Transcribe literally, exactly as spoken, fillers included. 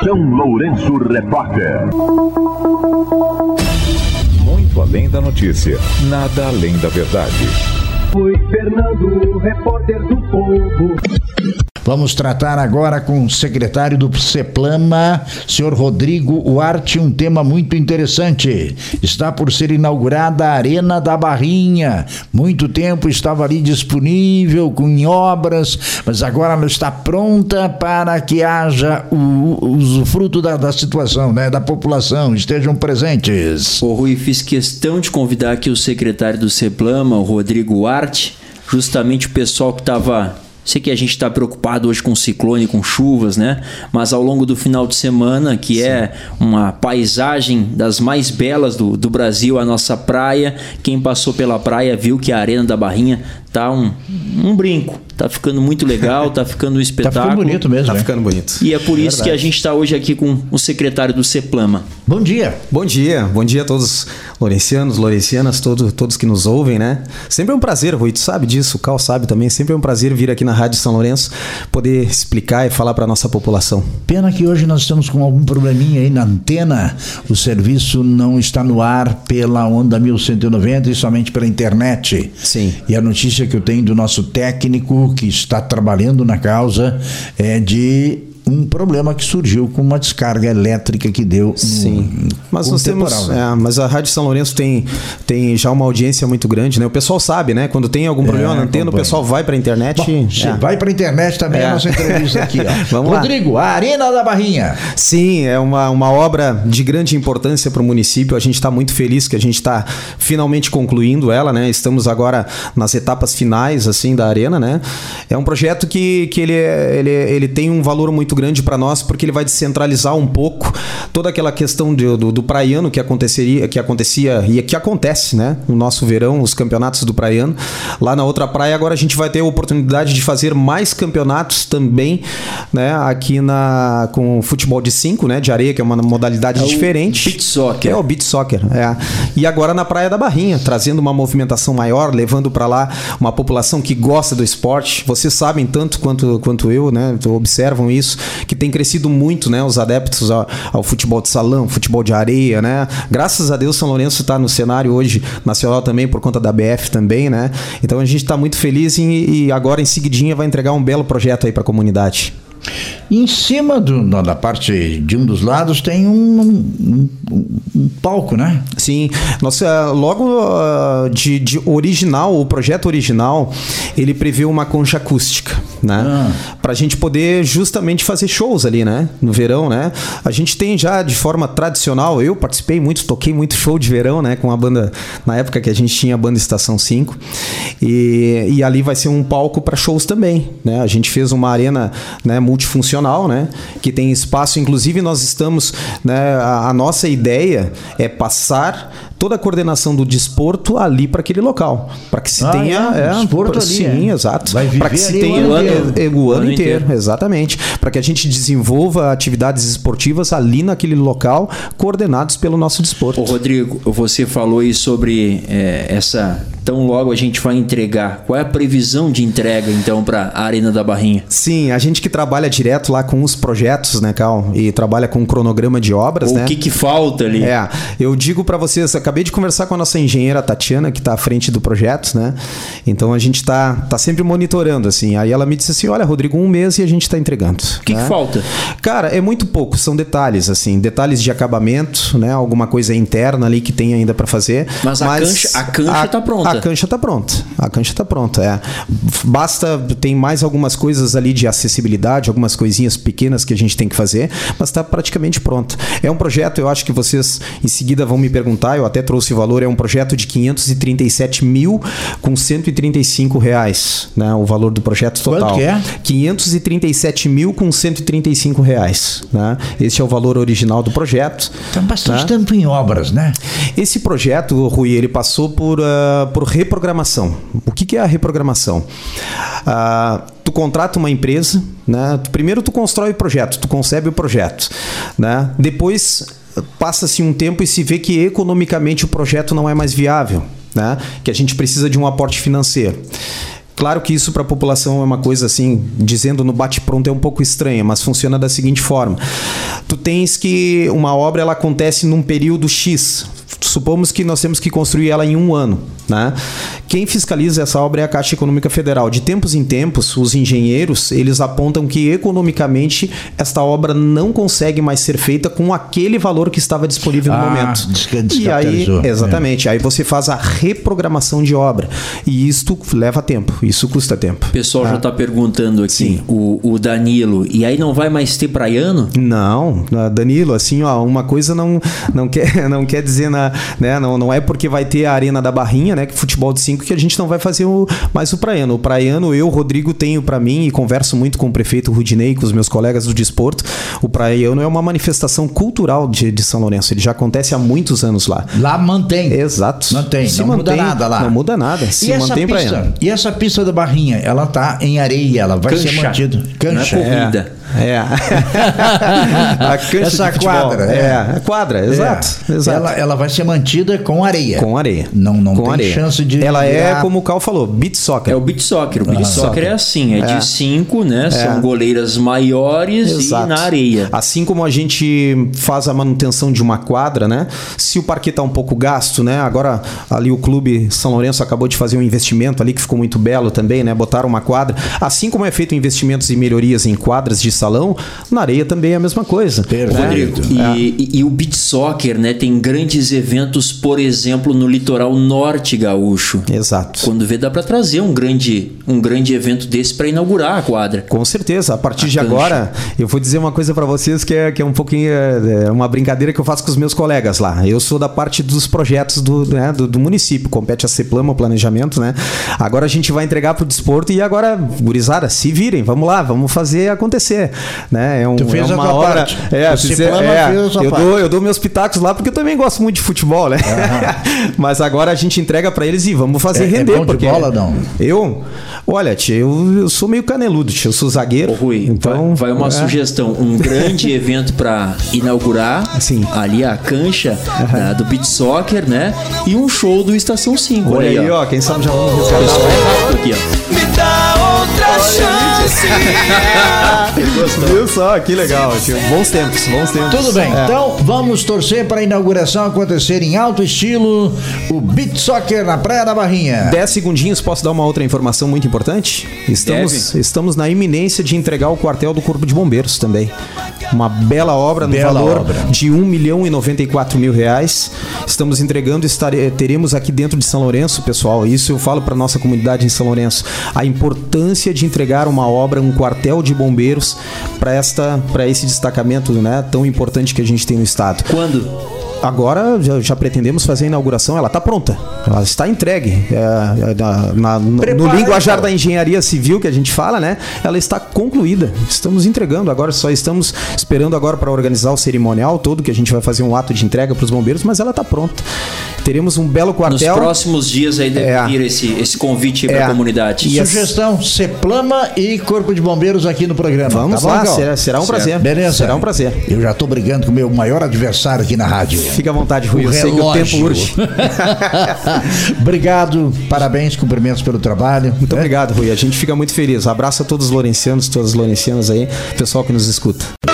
São Lourenço Repórter. Muito além da notícia, nada além da verdade. Foi Fernando, repórter do Povo. Vamos tratar agora com o secretário do CEPLAMA, senhor Rodrigo Huarte, um tema muito interessante. Está por ser inaugurada a Arena da Barrinha. Muito tempo estava ali disponível, com em obras, mas agora ela está pronta para que haja o usufruto da, da situação, né, da população, estejam presentes. Ô Rui, fiz questão de convidar aqui o secretário do CEPLAMA, o Rodrigo Huarte, justamente o pessoal que estava... Sei que a gente está preocupado hoje com ciclone, com chuvas, né? Mas ao longo do final de semana, que Sim. é uma paisagem das mais belas do, do Brasil, a nossa praia, quem passou pela praia viu que a Arena da Barrinha tá um, um brinco. Tá ficando muito legal, tá ficando um espetáculo. Tá ficando bonito mesmo. Tá né? ficando bonito. E é por é isso verdade. que a gente está hoje aqui com o secretário do CEPLAMA. Bom dia. Bom dia. Bom dia a todos lourencianos, lourencianas, todos, todos que nos ouvem, né? Sempre é um prazer, Rui, tu sabe disso, o Cal sabe também, sempre é um prazer vir aqui na Rádio São Lourenço poder explicar e falar para a nossa população. Pena que hoje nós estamos com algum probleminha aí na antena, o serviço não está no ar pela onda mil cento e noventa e somente pela internet. Sim. E a notícia que eu tenho do nosso técnico que está trabalhando na causa é de um problema que surgiu com uma descarga elétrica que deu no, Sim, mas nós temos, né? é, mas a Rádio São Lourenço tem, tem já uma audiência muito grande, né? O pessoal sabe, né? Quando tem algum problema é, na antena, acompanha. O pessoal vai para a internet. Bom, é. Vai para a internet também é. a nossa entrevista aqui. Ó. Vamos Rodrigo, lá. a Arena da Barrinha. Sim, é uma, uma obra de grande importância para o município. A gente está muito feliz que a gente está finalmente concluindo ela, né? Estamos agora nas etapas finais assim da Arena, né? É um projeto que, que ele, ele, ele tem um valor muito grande para nós, porque ele vai descentralizar um pouco toda aquela questão de, do, do praiano que aconteceria, que acontecia e que acontece, né? No nosso verão, os campeonatos do praiano. Lá na outra praia, agora a gente vai ter a oportunidade de fazer mais campeonatos também, né? Aqui na, com futebol de cinco, né? De areia, que é uma modalidade é diferente. Beach soccer. É o beach soccer, é. E agora na Praia da Barrinha, trazendo uma movimentação maior, levando para lá uma população que gosta do esporte. Vocês sabem tanto quanto, quanto eu, né? Observam isso, que tem crescido muito, né, os adeptos ao, ao futebol de salão, futebol de areia, né? Graças a Deus, São Lourenço está no cenário hoje nacional também, por conta da B F também, né? Então a gente está muito feliz e, e agora em seguidinha vai entregar um belo projeto aí para a comunidade. Em cima do, da parte de um dos lados tem um, um, um palco, né? Sim, nossa, logo uh, de, de original, o projeto original, ele prevê uma concha acústica, né? Ah. Pra gente poder justamente fazer shows ali, né? No verão, né? A gente tem já de forma tradicional, eu participei muito, toquei muito show de verão, né? Com a banda, na época que a gente tinha a banda Estação cinco, e, e ali vai ser um palco para shows também, né? A gente fez uma arena, né, multifuncional, né? Que tem espaço, inclusive nós estamos, né? A, a nossa ideia é passar toda a coordenação do desporto ali para aquele local, para que se ah, tenha é, é, desporto pra, ali, sim, é. exato, para que se tenha o ano, é, é, o ano inteiro, inteiro, exatamente, para que a gente desenvolva atividades esportivas ali naquele local, coordenados pelo nosso desporto. Ô Rodrigo, você falou aí sobre é, essa, tão logo a gente vai entregar. Qual é a previsão de entrega então para a Arena da Barrinha? Sim, a gente que trabalha direto lá com os projetos, né, Cal, e trabalha com um cronograma de obras, o né? O que que falta ali? É, eu digo para vocês, acabei de conversar com a nossa engenheira Tatiana, que está à frente do projeto, né? Então a gente está tá sempre monitorando, assim. Aí ela me disse assim, olha, Rodrigo, um mês e a gente está entregando. O que, né? que falta? Cara, é muito pouco, são detalhes, assim, detalhes de acabamento, né? Alguma coisa interna ali que tem ainda para fazer. Mas, mas a cancha, a cancha tá pronta. A cancha tá pronta. A cancha tá pronta, é. Basta, tem mais algumas coisas ali de acessibilidade, algumas coisinhas pequenas que a gente tem que fazer, mas está praticamente pronto. É um projeto, eu acho que vocês em seguida vão me perguntar, eu até trouxe o valor, é um projeto de quinhentos e trinta e sete mil com cento e trinta e cinco reais, né? O valor do projeto total. Quanto que é? quinhentos e trinta e sete mil com cento e trinta e cinco reais, né? Esse é o valor original do projeto. Então bastante né? tempo em obras, né? Esse projeto, Rui, ele passou por, uh, por reprogramação. O que, que é a reprogramação? Uh, tu contrata uma empresa, né? Primeiro tu constrói o projeto, tu concebe o projeto, né? Depois passa-se um tempo e se vê que economicamente o projeto não é mais viável, né? Que a gente precisa de um aporte financeiro. Claro que isso para a população é uma coisa assim, dizendo no bate-pronto é um pouco estranha, mas funciona da seguinte forma. Tu tens que uma obra ela acontece num período X. Supomos que nós temos que construir ela em um ano, né? Quem fiscaliza essa obra é a Caixa Econômica Federal. De tempos em tempos, os engenheiros, eles apontam que economicamente esta obra não consegue mais ser feita com aquele valor que estava disponível no Ah, momento. desca- E aí, descapitalizou. exatamente, aí você faz a reprogramação de obra. E isto leva tempo, isso custa tempo. O pessoal já Ah. está perguntando aqui, Sim. o, o Danilo, e aí não vai mais ter praiano? Não, Danilo, assim, ó, uma coisa não, não, quer, não quer dizer, na, né, não, não é porque vai ter a Arena da Barrinha, né, que futebol de cinco, que a gente não vai fazer o, mais o praiano. O praiano, eu, Rodrigo, tenho pra mim, e converso muito com o prefeito Rudinei, com os meus colegas do desporto, o praiano é uma manifestação cultural de, de São Lourenço, ele já acontece há muitos anos lá. Lá mantém. Exato. Mantém, Se não muda mantém, nada lá. Não muda nada, se E essa, mantém pista, praiano. e essa pista da Barrinha, ela tá em areia, ela vai ser Cancha. mantida. Cancha. Não é corrida. É. A cancha Essa de futebol. quadra, É, é. é quadra, exato. É. exato. Ela, ela vai ser mantida com areia. Com areia. Não, não Com tem areia. chance de. Ela é, virar- como o Cal falou, beach soccer. É o beach soccer. O beach Ah. soccer é assim, é, É. de cinco, né? São goleiras maiores Exato. e na areia. Assim como a gente faz a manutenção de uma quadra, né? Se o parquet tá um pouco gasto, né? Agora ali o clube São Lourenço acabou de fazer um investimento ali que ficou muito belo também, né? Botaram uma quadra. Assim como é feito investimentos e melhorias em quadras de salão, na areia também é a mesma coisa. Perfeito. né? Rodrigo, e, É. e- e o beach soccer, né? Tem grandes eventos, por exemplo, no litoral norte gaúcho. Exato. Quando vê, dá para trazer um grande, um grande evento desse para inaugurar a quadra. Com certeza. A partir A de cancha. agora, eu vou dizer uma coisa pra vocês que é, que é um pouquinho é, é uma brincadeira que eu faço com os meus colegas lá. Eu sou da parte dos projetos do, né, do, do município, compete a CEPLAMA, o planejamento, né? Agora a gente vai entregar pro desporto e agora, gurizada, se virem, vamos lá, vamos fazer acontecer, né? É, um, Tu fez é a uma tua obra. parte. É, O fizer- CEPLAMA é, fez a sua eu parte. dou, eu dou meus pitacos lá porque eu também gosto muito de futebol, né? Mas agora a gente entrega pra eles e vamos fazer É- é render. bom de porque bola, não? Eu? Olha, tia, eu, eu sou meio caneludo, tia, eu sou zagueiro. Ô, Rui, então vai, vai uma é. sugestão, um grande evento para inaugurar Sim. ali a cancha da- do beach soccer, né? E um show do Estação cinco. Olha aí, ó, quem sabe já vamos resolver. Aqui, ó. Me dá outra chance. Viu só, que legal, tio. Bons tempos, bons tempos. Tudo bem, É. então vamos torcer para a inauguração acontecer em alto estilo, o Beach Soccer na Praia da Barrinha. Dez segundinhos, posso dar uma outra informação muito importante? Estamos, Deve. estamos na iminência de entregar o quartel do Corpo de Bombeiros também. Uma bela obra no Bela valor obra. de um milhão e noventa e quatro mil reais. Estamos entregando, estare- teremos aqui dentro de São Lourenço, pessoal, isso eu falo para nossa comunidade em São Lourenço, a importância de entregar uma obra, um quartel de bombeiros para esta, para esse destacamento, né, tão importante que a gente tem no estado. Quando? Agora já, já pretendemos fazer a inauguração, ela está pronta, ela está entregue. É, é, na- na- no, no Prepara, linguajar então. da engenharia civil que a gente fala, né? Ela está concluída. Estamos entregando agora, só estamos esperando agora para organizar o cerimonial todo, que a gente vai fazer um ato de entrega para os bombeiros, mas ela está pronta. Teremos um belo Nos quartel. próximos dias aí deve É. vir esse, esse convite para É. a comunidade. E a- Sugestão, Ceplama e Corpo de Bombeiros aqui no programa. Vamos tá bom, lá, Cal? será, será um Certo. prazer. Beleza? Será um prazer. Eu já tô brigando com o meu maior adversário aqui na rádio. Fica à vontade, Rui. O Eu sei que o relógio. tempo urge. Obrigado, parabéns, cumprimentos pelo trabalho. Muito né? obrigado, Rui. A gente fica muito feliz. Abraço a todos os lourencianos, todas as lourencianas aí, pessoal que nos escuta.